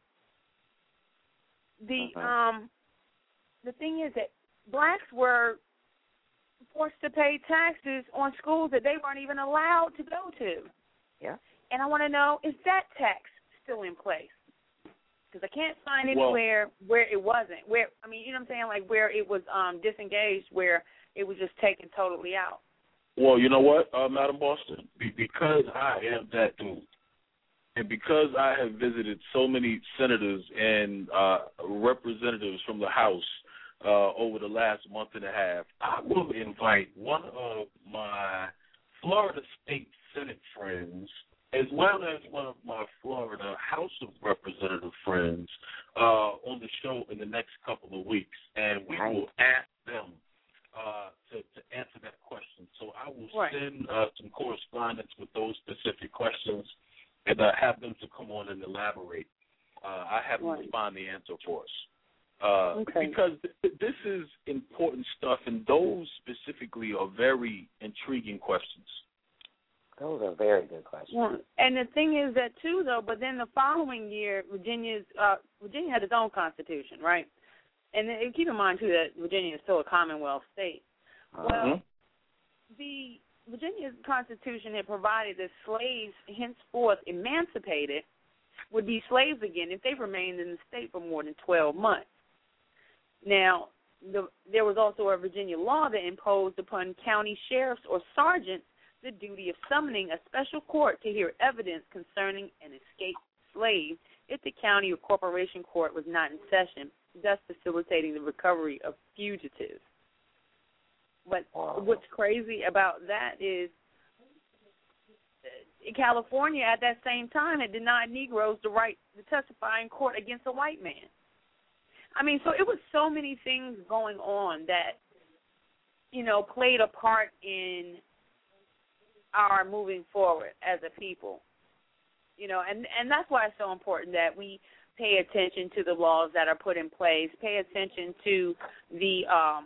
The uh-huh. um, the thing is that blacks were forced to pay taxes on schools that they weren't even allowed to go to. Yeah. And I want to know, is that tax still in place? Because I can't find anywhere well, where it wasn't. Where I mean, you know what I'm saying? Like where it was um, disengaged, where it was just taken totally out. Well, you know what, uh, Madam Boston? Be- because I am that dude, and because I have visited so many senators and uh, representatives from the House uh, over the last month and a half, I will invite one of my Florida State Senate friends, as well as one of my Florida House of Representative friends uh, on the show in the next couple of weeks, and we right. will ask them uh, to, to answer that question. So I will right. send uh, some correspondence with those specific questions and uh, have them to come on and elaborate. Uh, I have them right. find the answer for us. Uh, okay. Because th- this is important stuff, and those specifically are very intriguing questions. Those are very good questions. Well, and the thing is that too, though. But then the following year, Virginia's uh, Virginia had its own constitution, right? And then, keep in mind too that Virginia is still a Commonwealth state. Uh-huh. Well, the Virginia's constitution had provided that slaves, henceforth emancipated, would be slaves again if they remained in the state for more than twelve months. Now, the, there was also a Virginia law that imposed upon county sheriffs or sergeants the duty of summoning a special court to hear evidence concerning an escaped slave if the county or corporation court was not in session, thus facilitating the recovery of fugitives. But wow. what's crazy about that is in California at that same time had denied Negroes the right to testify in court against a white man. I mean, so it was so many things going on that, you know, played a part in our moving forward as a people. You know, and, and that's why it's so important that we pay attention to the laws that are put in place, pay attention to the um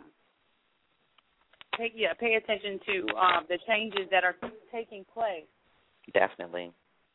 pay, yeah, pay attention to um the changes that are taking place. Definitely.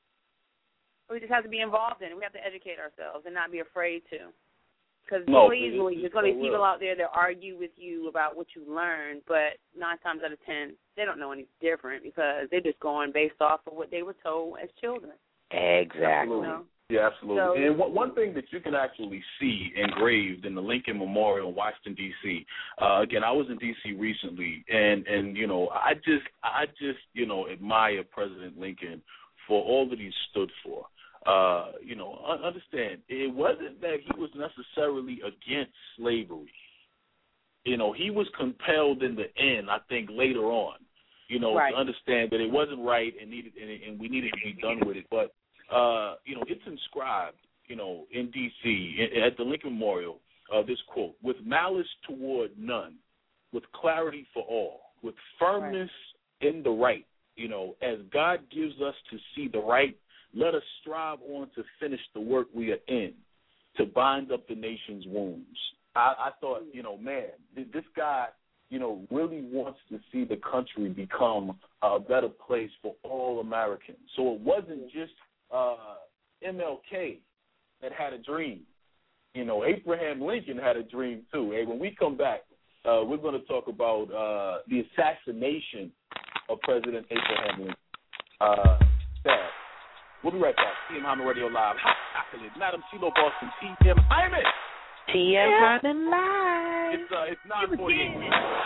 We just have to be involved in it. We have to educate ourselves and not be afraid to. Because no, so easily, there's going to be people will. out there that argue with you about what you learned, but nine times out of ten, they don't know any different because they're just going based off of what they were told as children. Exactly. You know? Yeah, absolutely. So, and one, one thing that you can actually see engraved in the Lincoln Memorial in Washington, D C, uh, again, I was in D C recently, and, and, you know, I just, I just, you know, admire President Lincoln for all that he stood for. Uh, you know, understand, it wasn't that he was necessarily against slavery. You know, he was compelled in the end, I think, later on, you know, right. to understand that it wasn't right and needed, and, and we needed to be done with it. But, uh, you know, it's inscribed, you know, in D C, at the Lincoln Memorial, uh, this quote, with malice toward none, with clarity for all, with firmness right. in the right, you know, as God gives us to see the right, let us strive on to finish the work we are in, to bind up the nation's wounds. I, I thought, you know, man, this guy, you know, really wants to see the country become a better place for all Americans. So it wasn't just uh, M L K that had a dream. You know, Abraham Lincoln had a dream too. Hey, when we come back, uh, we're going to talk about uh, the assassination of President Abraham Lincoln. Uh, sad. We'll be right back. T M Hyman Radio Live. Hot chocolate. Madam CeeLo Boston. T M Hyman. T M Hyman Live. It's uh, it's nine forty-eight.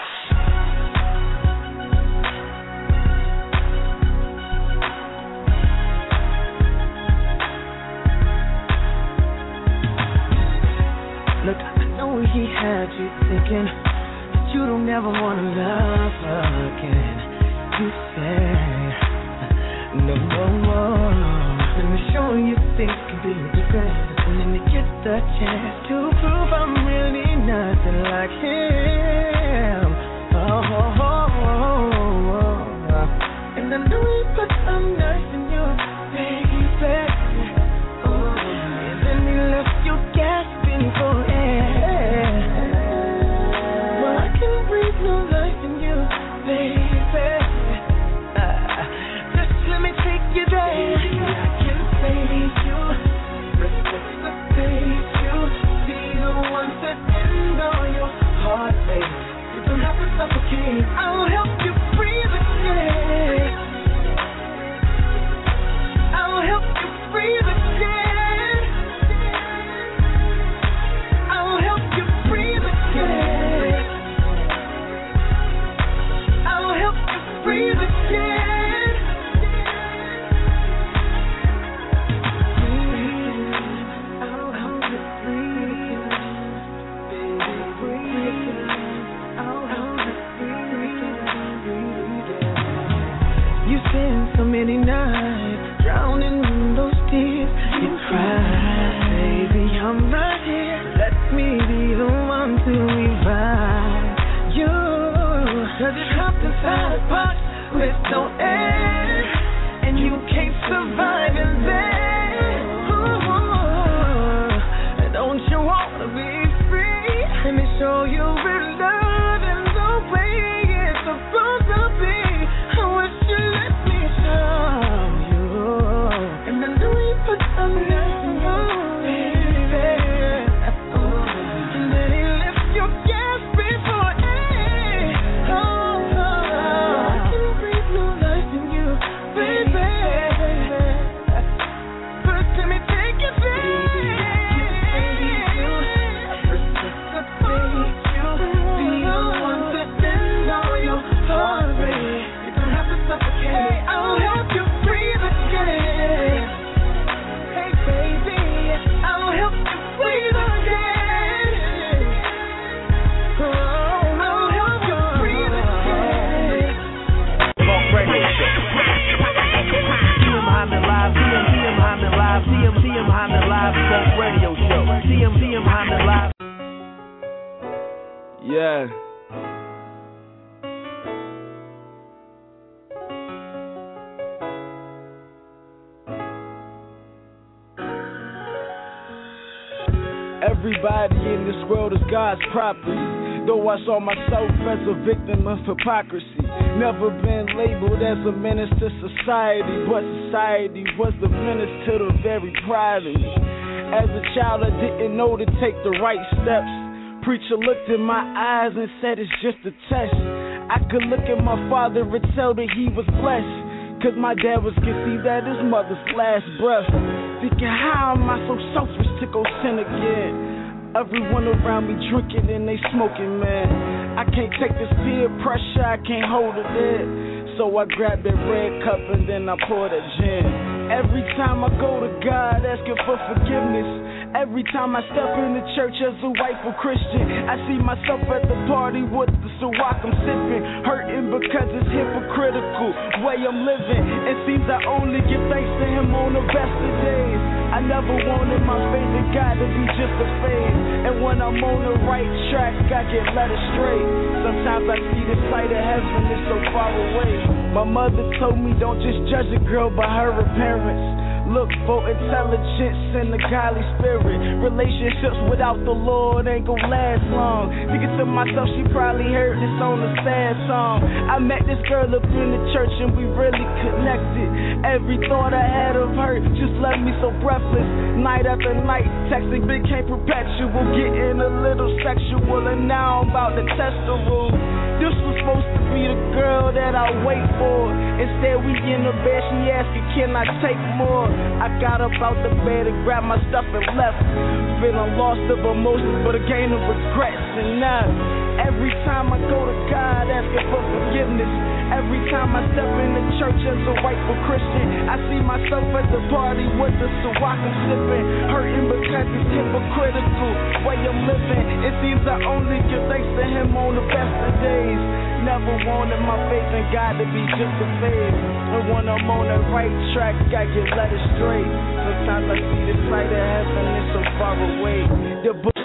Look, I know he had you thinking that you don't ever want to love again. You say no, no, no. Let me show you things can be different. And then you get the chance to prove I'm really nothing like him. Oh, oh, oh, oh, oh. And I know you put some nice in you, baby. Oh, and then he left you gasping for air. Well, I can breathe no life in you, baby. Uh, just let me take you there. Heart hopeless don't end, and you can't survive in there. Ooh, don't you wanna be free? Let me show you real love and the way it's supposed to be. I wish you let me show you, and I know you put some love in you, baby. And then he left your gas before, hey, oh, oh, I can breathe new life in you, baby. First, let me take you there. C M C M Hyman Live Talk Radio Show. C M C M Hyman Live. Yeah. Everybody in this world is God's property. Though I saw myself as a victim of hypocrisy. Never been labeled as a menace to society, but society was the menace to the very pride of me. As a child, I didn't know to take the right steps. Preacher looked in my eyes and said it's just a test. I could look at my father and tell that he was blessed, cause my dad was conceived at his mother's last breath. Thinking, how am I so selfish to go sin again? Everyone around me drinking and they smoking, man. I can't take this peer pressure, I can't hold it in. So I grab that red cup and then I pour that gin. Every time I go to God asking for forgiveness, every time I step in the church as a rightful Christian, I see myself at the party with the Ciroc I'm sipping, hurting because it's hypocritical way I'm living. It seems I only give thanks to Him on the best of days. I never wanted my faith in God to be just a phase, and when I'm on the right track, I get led astray. Sometimes I see the sight of heaven is so far away. My mother told me don't just judge a girl by her appearance. Look for intelligence and a godly spirit. Relationships without the Lord ain't gon' last long. Thinking to myself, she probably heard this on a sad song. I met this girl up in the church and we really connected. Every thought I had of her just left me so breathless. Night after night, texting became perpetual, getting a little sexual, and now I'm about to test the rules. This was supposed to be the girl that I wait for. Instead, we in the bed, she asking, can I take more? I got up out the bed and grabbed my stuff and left, feeling lost of emotions but a gain of regrets. And now, every time I go to God asking for forgiveness, every time I step in the church as a rightful Christian, I see myself at the party with the Ciroc I'm sipping, hurting because it's hypocritical way I'm living. It seems I only give thanks to Him on the best of days. Never wanted my faith in God to be just a phase, and when I'm on the right track, I get led astray. Sometimes I see the sight of heaven, it's so far away. The book.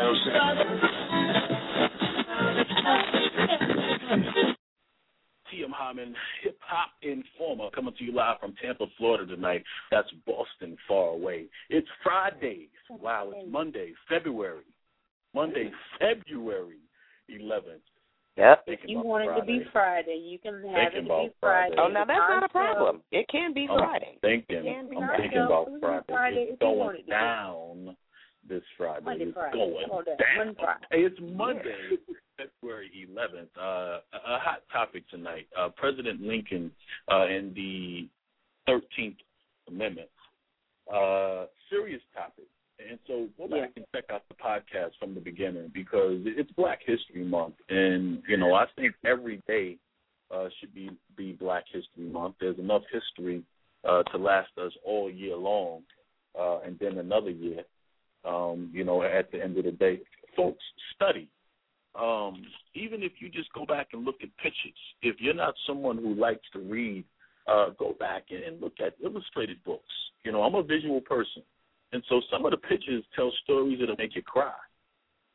T M Hyman, Hip Hop Informer, coming to you live from Tampa, Florida tonight. That's Boston, far away. It's Friday. Wow, it's Monday, February. Monday, February eleventh. Yep. If you want it to be Friday, you can have Thinking it to be Friday. Friday. Oh, now that's not a problem. It can be Friday. I'm thinking, It can be I'm Friday. thinking about It can be Friday. Friday It's if you want going it to be. down this Friday. Monday, It's Friday. going Hold on. down. Monday, Friday. Hey, it's Monday, February eleventh. Uh, a hot topic tonight. Uh, President Lincoln uh, and the thirteenth Amendment. Uh, serious topic. And so go back Yeah. and check out the podcast from the beginning, because it's Black History Month. And, you know, I think every day uh, should be, be Black History Month. There's enough history uh, to last us all year long, uh, and then another year, um, you know, at the end of the day. Folks, study. Um, even if you just go back and look at pictures, if you're not someone who likes to read, uh, go back and, and look at illustrated books. You know, I'm a visual person. And so some of the pictures tell stories that'll make you cry.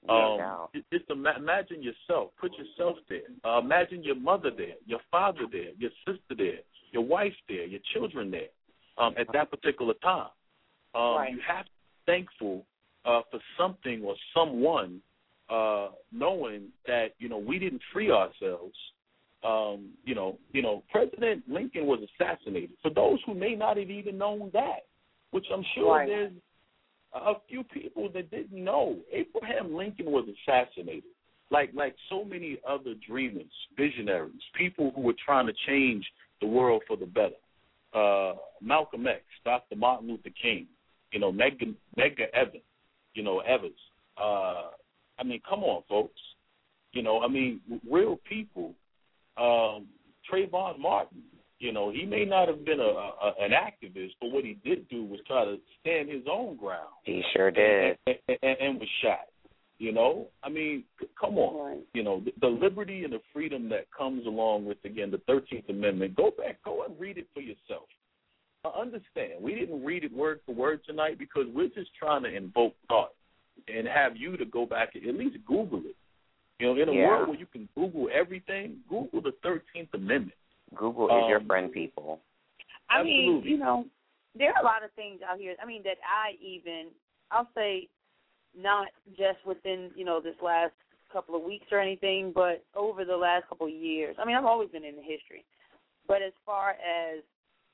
Um, no just ima- imagine yourself. Put yourself there. Uh, imagine your mother there, your father there, your sister there, your wife there, your children there um, at that particular time. Um, right. You have to be thankful uh, for something or someone uh, knowing that, you know, we didn't free ourselves. Um, you know, you know, President Lincoln was assassinated. For those who may not have even known that, which I'm sure right. there's a few people that didn't know, Abraham Lincoln was assassinated. Like like so many other dreamers, visionaries, people who were trying to change the world for the better. Uh, Malcolm X, Doctor Martin Luther King, you know, Medgar, Medgar Evers, you know, Evers. Uh, I mean, come on, folks. You know, I mean, real people. Um, Trayvon Martin, you know, he may not have been a, a an activist, but what he did do was try to stand his own ground. He sure did. And, and, and, and was shot. You know, I mean, come on. Right. You know, the, the liberty and the freedom that comes along with, again, the thirteenth Amendment. Go back, go and read it for yourself. Uh, understand, we didn't read it word for word tonight because we're just trying to invoke thought and have you to go back and at least Google it. You know, in a yeah. world where you can Google everything, Google the thirteenth Amendment. Google is um, your friend, people. I Absolutely. mean, you know, there are a lot of things out here, I mean, that I even, I'll say not just within, you know, this last couple of weeks or anything, but over the last couple of years. I mean, I've always been in the history. But as far as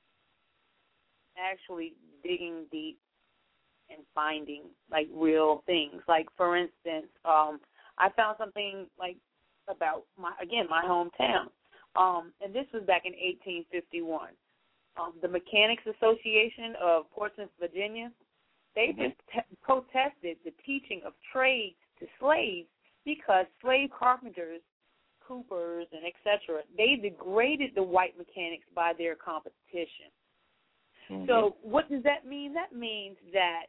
actually digging deep and finding, like, real things, like, for instance, um, I found something, like, about, my again, my hometown. Um, and this was back in eighteen fifty-one. Um, the Mechanics Association of Portsmouth, Virginia, they mm-hmm. just te- protested the teaching of trades to slaves because slave carpenters, coopers, and et cetera, they degraded the white mechanics by their competition. Mm-hmm. So what does that mean? That means that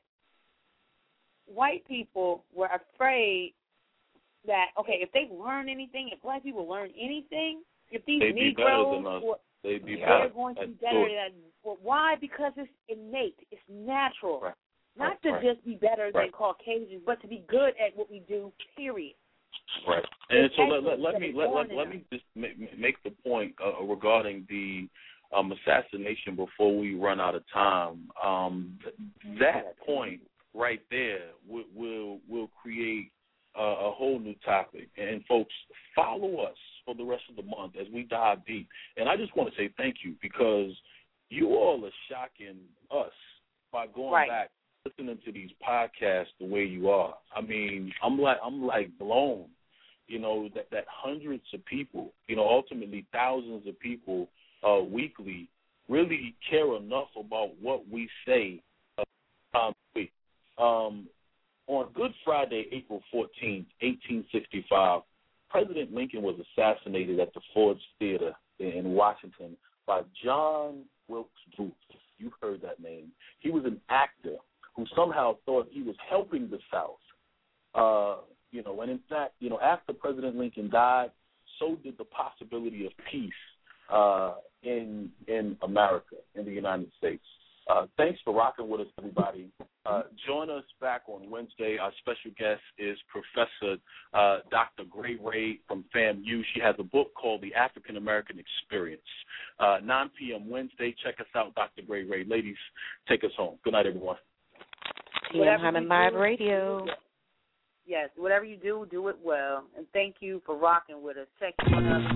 white people were afraid that, okay, if they learn anything, if black people learn anything, if these They'd be better Negroes, than us. or, They'd be they're better. going to be That's better true. than well, why? Because it's innate. It's natural. Right. Not right. to right. just be better right. than Caucasians, but to be good at what we do, period. Right. And It's so let, let, let that me is let, born let, in let us. me just make, make the point uh, regarding the um, assassination before we run out of time. Um, that point right there will will, will create uh, a whole new topic. And folks, follow us for the rest of the month as we dive deep. And I just want to say thank you because you all are shocking us by going right. back, listening to these podcasts the way you are. I mean, I'm like I'm like blown, you know, that, that hundreds of people, you know, ultimately thousands of people uh, weekly really care enough about what we say. Uh, um, on Good Friday, April fourteenth, eighteen sixty-five, President Lincoln was assassinated at the Ford's Theater in Washington by John Wilkes Booth. You've heard that name. He was an actor who somehow thought he was helping the South. Uh, you know, and in fact, you know, after President Lincoln died, so did the possibility of peace uh, in in America, in the United States. Uh, thanks for rocking with us, everybody. Uh, join us back on Wednesday. Our special guest is Professor uh, Doctor Gray Ray from FAMU. She has a book called The African American Experience. Uh, nine p.m. Wednesday. Check us out, Doctor Gray Ray. Ladies, take us home. Good night, everyone. T M Hyman Live Radio. Yes, whatever you do, do it well. And thank you for rocking with us. Check in on us.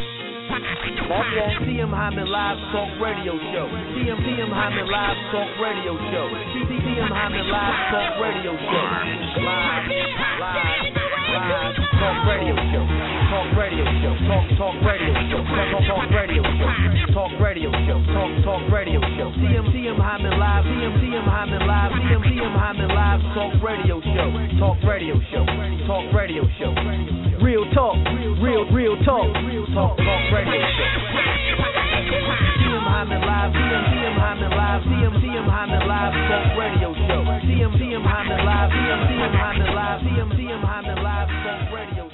Love ya. T M Hyman Live Talk Radio Show. T M T M Hyman Live Talk Radio Show. T M Hyman Live Talk Radio Show. Live, live, live Talk Radio Show. Talk Radio Show. Talk Talk Radio Show. Talk Talk Talk Radio Show. Talk Radio Show. Talk Talk Radio Show. T M T M Hyman Live. T M T M Hyman Live. T M T M Hyman Live Talk Radio Show. Talk Radio Show. Talk Radio Show. Real talk, real, real talk. Talk Talk Radio Show. T M Hyman Live. T M T M Hyman Live. T M T M Hyman Live Talk Radio Show. T M T M Hyman Live. T M T M Hyman Live. T M T M Hyman Live Talk Radio.